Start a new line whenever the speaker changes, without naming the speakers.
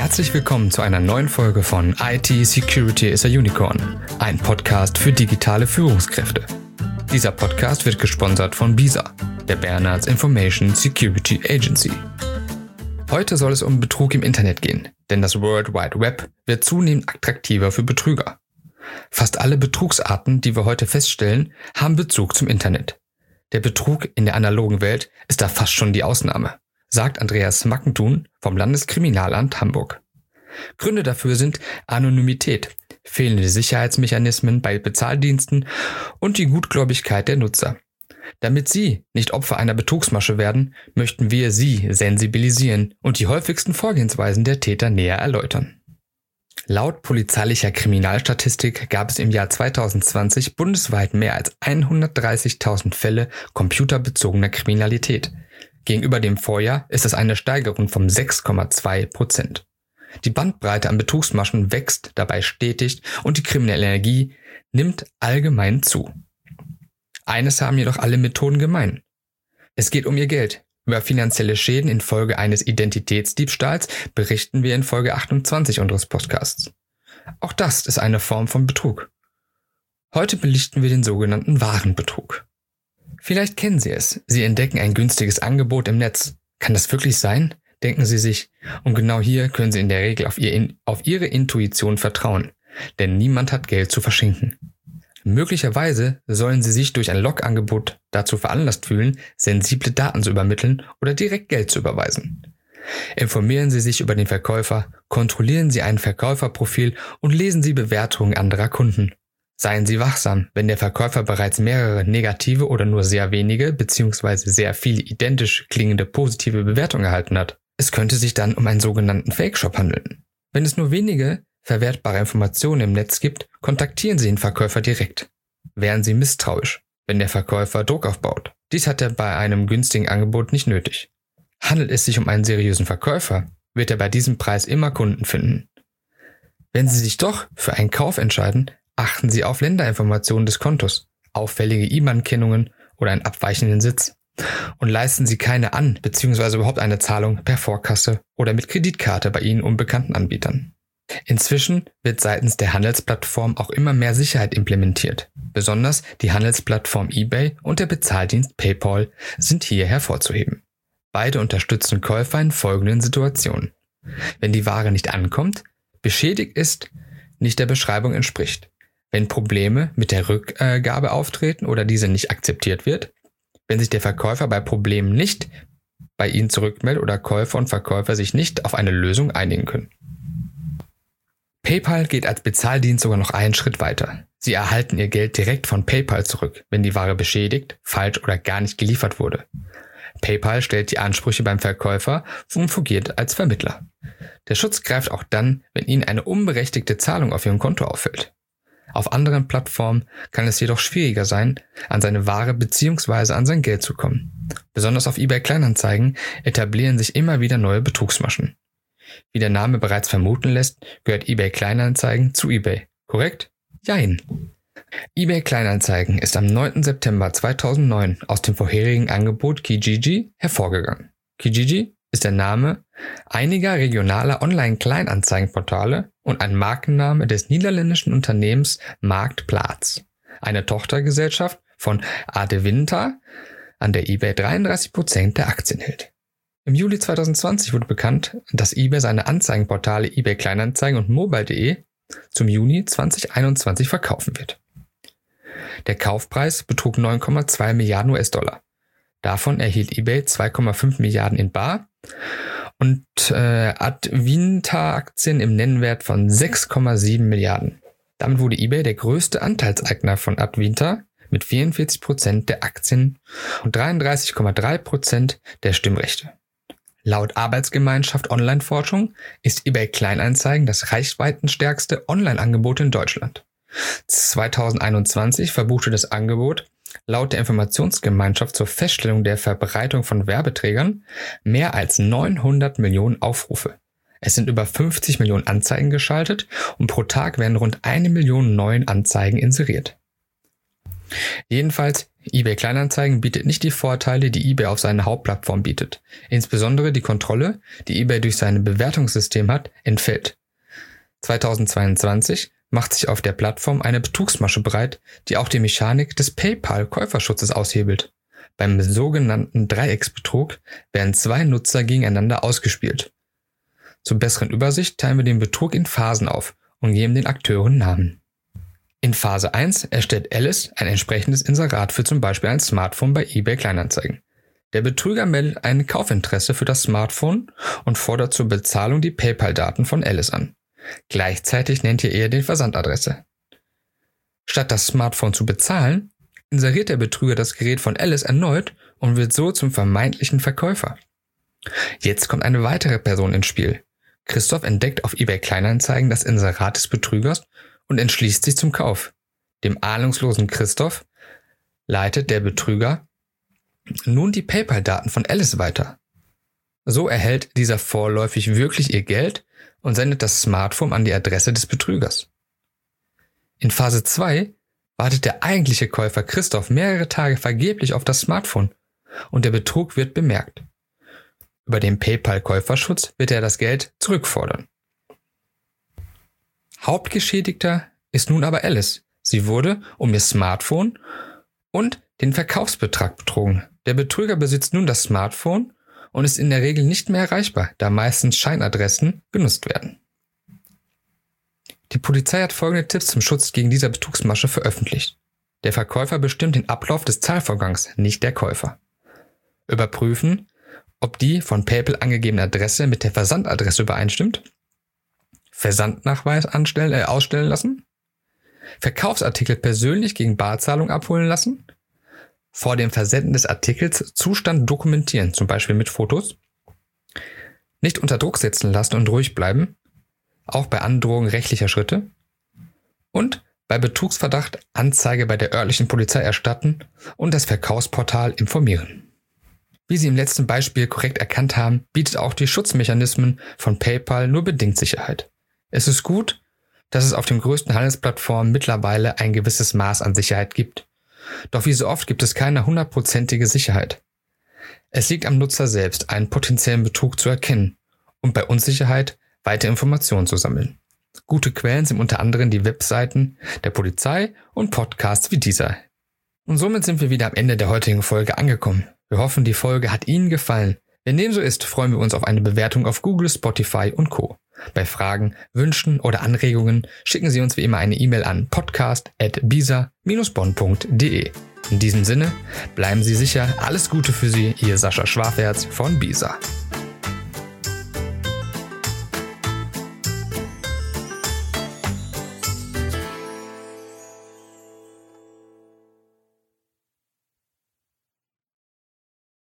Herzlich willkommen zu einer neuen Folge von IT Security is a Unicorn, ein Podcast für digitale Führungskräfte. Dieser Podcast wird gesponsert von BISA, der Bernards Information Security Agency. Heute soll es um Betrug im Internet gehen, denn das World Wide Web wird zunehmend attraktiver für Betrüger. Fast alle Betrugsarten, die wir heute feststellen, haben Bezug zum Internet. Der Betrug in der analogen Welt ist da fast schon die Ausnahme, sagt Andreas Mackentun vom Landeskriminalamt Hamburg. Gründe dafür sind Anonymität, fehlende Sicherheitsmechanismen bei Bezahldiensten und die Gutgläubigkeit der Nutzer. Damit Sie nicht Opfer einer Betrugsmasche werden, möchten wir Sie sensibilisieren und die häufigsten Vorgehensweisen der Täter näher erläutern. Laut polizeilicher Kriminalstatistik gab es im Jahr 2020 bundesweit mehr als 130.000 Fälle computerbezogener Kriminalität. Gegenüber dem Vorjahr ist es eine Steigerung von 6,2%. Die Bandbreite an Betrugsmaschen wächst dabei stetig und die kriminelle Energie nimmt allgemein zu. Eines haben jedoch alle Methoden gemein. Es geht um ihr Geld. Über finanzielle Schäden infolge eines Identitätsdiebstahls berichten wir in Folge 28 unseres Podcasts. Auch das ist eine Form von Betrug. Heute belichten wir den sogenannten Warenbetrug. Vielleicht kennen Sie es. Sie entdecken ein günstiges Angebot im Netz. Kann das wirklich sein? Denken Sie sich. Und genau hier können Sie in der Regel auf Ihre Intuition vertrauen. Denn niemand hat Geld zu verschenken. Möglicherweise sollen Sie sich durch ein Logangebot dazu veranlasst fühlen, sensible Daten zu übermitteln oder direkt Geld zu überweisen. Informieren Sie sich über den Verkäufer, kontrollieren Sie ein Verkäuferprofil und lesen Sie Bewertungen anderer Kunden. Seien Sie wachsam, wenn der Verkäufer bereits mehrere negative oder nur sehr wenige bzw. sehr viele identisch klingende positive Bewertungen erhalten hat. Es könnte sich dann um einen sogenannten Fake-Shop handeln. Wenn es nur wenige verwertbare Informationen im Netz gibt, kontaktieren Sie den Verkäufer direkt. Wären Sie misstrauisch, wenn der Verkäufer Druck aufbaut. Dies hat er bei einem günstigen Angebot nicht nötig. Handelt es sich um einen seriösen Verkäufer, wird er bei diesem Preis immer Kunden finden. Wenn Sie sich doch für einen Kauf entscheiden, achten Sie auf Länderinformationen des Kontos, auffällige IBAN-Kennungen oder einen abweichenden Sitz und leisten Sie keine an- bzw. überhaupt eine Zahlung per Vorkasse oder mit Kreditkarte bei Ihnen unbekannten Anbietern. Inzwischen wird seitens der Handelsplattform auch immer mehr Sicherheit implementiert. Besonders die Handelsplattform eBay und der Bezahldienst PayPal sind hier hervorzuheben. Beide unterstützen Käufer in folgenden Situationen. Wenn die Ware nicht ankommt, beschädigt ist, nicht der Beschreibung entspricht. Wenn Probleme mit der Rückgabe auftreten oder diese nicht akzeptiert wird, wenn sich der Verkäufer bei Problemen nicht bei Ihnen zurückmeldet oder Käufer und Verkäufer sich nicht auf eine Lösung einigen können. PayPal geht als Bezahldienst sogar noch einen Schritt weiter. Sie erhalten Ihr Geld direkt von PayPal zurück, wenn die Ware beschädigt, falsch oder gar nicht geliefert wurde. PayPal stellt die Ansprüche beim Verkäufer und fungiert als Vermittler. Der Schutz greift auch dann, wenn Ihnen eine unberechtigte Zahlung auf Ihrem Konto auffällt. Auf anderen Plattformen kann es jedoch schwieriger sein, an seine Ware bzw. an sein Geld zu kommen. Besonders auf eBay Kleinanzeigen etablieren sich immer wieder neue Betrugsmaschen. Wie der Name bereits vermuten lässt, gehört eBay Kleinanzeigen zu eBay. Korrekt? Jein. eBay Kleinanzeigen ist am 9. September 2009 aus dem vorherigen Angebot Kijiji hervorgegangen. Kijiji ist der Name einiger regionaler Online-Kleinanzeigenportale und ein Markenname des niederländischen Unternehmens Marktplaats, eine Tochtergesellschaft von Adevinta, an der eBay 33% der Aktien hält. Im Juli 2020 wurde bekannt, dass eBay seine Anzeigenportale eBay Kleinanzeigen und Mobile.de zum Juni 2021 verkaufen wird. Der Kaufpreis betrug 9,2 Milliarden US-Dollar. Davon erhielt eBay 2,5 Milliarden in bar und Advinta-Aktien im Nennwert von 6,7 Milliarden. Damit wurde eBay der größte Anteilseigner von Advinta mit 44% der Aktien und 33,3% der Stimmrechte. Laut Arbeitsgemeinschaft Online-Forschung ist eBay Kleinanzeigen das reichweitenstärkste Online-Angebot in Deutschland. 2021 verbuchte das Angebot laut der Informationsgemeinschaft zur Feststellung der Verbreitung von Werbeträgern mehr als 900 Millionen Aufrufe. Es sind über 50 Millionen Anzeigen geschaltet und pro Tag werden rund 1 Million neuen Anzeigen inseriert. Jedenfalls, eBay Kleinanzeigen bietet nicht die Vorteile, die eBay auf seiner Hauptplattform bietet. Insbesondere die Kontrolle, die eBay durch sein Bewertungssystem hat, entfällt. 2022 macht sich auf der Plattform eine Betrugsmasche breit, die auch die Mechanik des PayPal-Käuferschutzes aushebelt. Beim sogenannten Dreiecksbetrug werden 2 Nutzer gegeneinander ausgespielt. Zur besseren Übersicht teilen wir den Betrug in Phasen auf und geben den Akteuren Namen. In Phase 1 erstellt Alice ein entsprechendes Inserat für zum Beispiel ein Smartphone bei eBay Kleinanzeigen. Der Betrüger meldet ein Kaufinteresse für das Smartphone und fordert zur Bezahlung die PayPal-Daten von Alice an. Gleichzeitig nennt ihr den Versandadresse. Statt das Smartphone zu bezahlen, inseriert der Betrüger das Gerät von Alice erneut und wird so zum vermeintlichen Verkäufer. Jetzt kommt eine weitere Person ins Spiel. Christoph entdeckt auf eBay Kleinanzeigen das Inserat des Betrügers und entschließt sich zum Kauf. Dem ahnungslosen Christoph leitet der Betrüger nun die PayPal-Daten von Alice weiter. So erhält dieser vorläufig wirklich ihr Geld und sendet das Smartphone an die Adresse des Betrügers. In Phase 2 wartet der eigentliche Käufer Christoph mehrere Tage vergeblich auf das Smartphone und der Betrug wird bemerkt. Über den PayPal-Käuferschutz wird er das Geld zurückfordern. Hauptgeschädigter ist nun aber Alice. Sie wurde um ihr Smartphone und den Verkaufsbetrag betrogen. Der Betrüger besitzt nun das Smartphone und ist in der Regel nicht mehr erreichbar, da meistens Scheinadressen genutzt werden. Die Polizei hat folgende Tipps zum Schutz gegen diese Betrugsmasche veröffentlicht. Der Verkäufer bestimmt den Ablauf des Zahlvorgangs, nicht der Käufer. Überprüfen, ob die von PayPal angegebene Adresse mit der Versandadresse übereinstimmt. Versandnachweis ausstellen lassen. Verkaufsartikel persönlich gegen Barzahlung abholen lassen. Vor dem Versenden des Artikels Zustand dokumentieren, zum Beispiel mit Fotos. Nicht unter Druck setzen lassen und ruhig bleiben, auch bei Androhung rechtlicher Schritte. Und bei Betrugsverdacht Anzeige bei der örtlichen Polizei erstatten und das Verkaufsportal informieren. Wie Sie im letzten Beispiel korrekt erkannt haben, bietet auch die Schutzmechanismen von PayPal nur bedingt Sicherheit. Es ist gut, dass es auf den größten Handelsplattformen mittlerweile ein gewisses Maß an Sicherheit gibt. Doch wie so oft gibt es keine 100%ige Sicherheit. Es liegt am Nutzer selbst, einen potenziellen Betrug zu erkennen und bei Unsicherheit weitere Informationen zu sammeln. Gute Quellen sind unter anderem die Webseiten der Polizei und Podcasts wie dieser. Und somit sind wir wieder am Ende der heutigen Folge angekommen. Wir hoffen, die Folge hat Ihnen gefallen. Wenn dem so ist, freuen wir uns auf eine Bewertung auf Google, Spotify und Co. Bei Fragen, Wünschen oder Anregungen schicken Sie uns wie immer eine E-Mail an podcast@bisa-bonn.de. In diesem Sinne, bleiben Sie sicher, alles Gute für Sie, Ihr Sascha Schwaferz von Bisa.